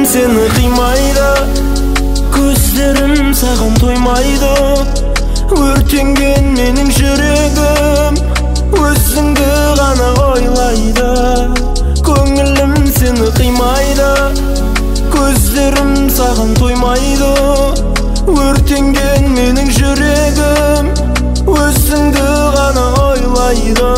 seni kıymайды, gözlerim sağan toymaydı. Өртенген менің жүрегім өзіңді ғана ойлайды. Көңілім сені қимайды, көздерім саған тоймайды. Өртенген менің жүрегім өзіңді ғана ойлайды.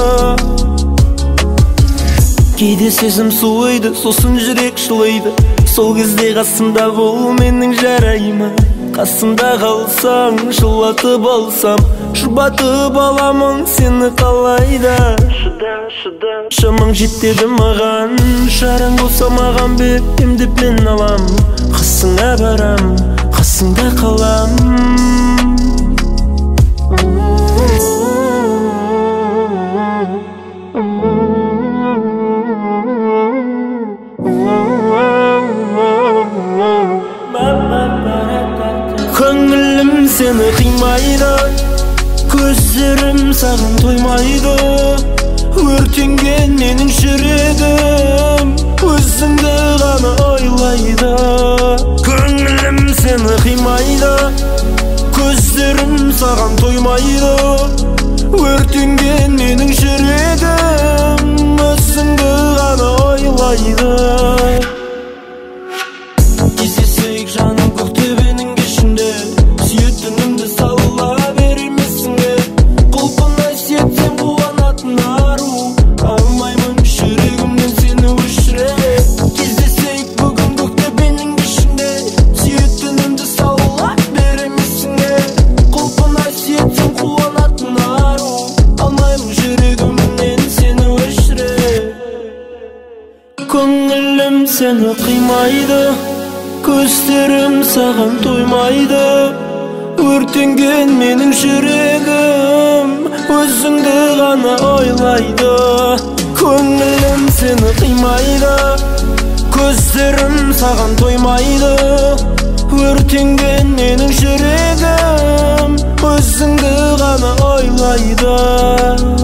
Кейде сезім суиды, сосын жүрек жылайды. Сол кезде қасымда бол, менің жарайма. Қасымда қалсаң, жылатып алсам, жұбатып аламын сені қалайда. Шамаң жетеді маған, шараң болса маған бер, емдеп мен алам. Қасыңа барам, қасыңда қалам. Көңілім сені қимайды, көздерім саған тоймайды. Өртенген менің жүрегім өзіңді ғана ойлайды. Көңілім сені қимайды, көздерім саған тоймайды. Өртенген менің жүрегім өзіңді ғана ойлайды. Кездесейік жаным көктөбенің кешінде, сүйетінімді салла бермесіңе. Құлпынай сетсем қуанатын ару, алмаймын жүрегімнен сені өшіре. Кездесейік бүгін көктөбенің кешінде, сүйетінімді салла бермесіңе. Құлпынай сетсем қуанатын ару, алмаймын жүрегімнен сені өшіре. Көңілім сені қимайды, көздерім саған тоймайды. Өртенген менің жүрегім өзіңді ғана ойлайды. Көңілім сені қимайды, көздерім саған тоймайды. Өртенген менің жүрегім өзіңді ғана ойлайды.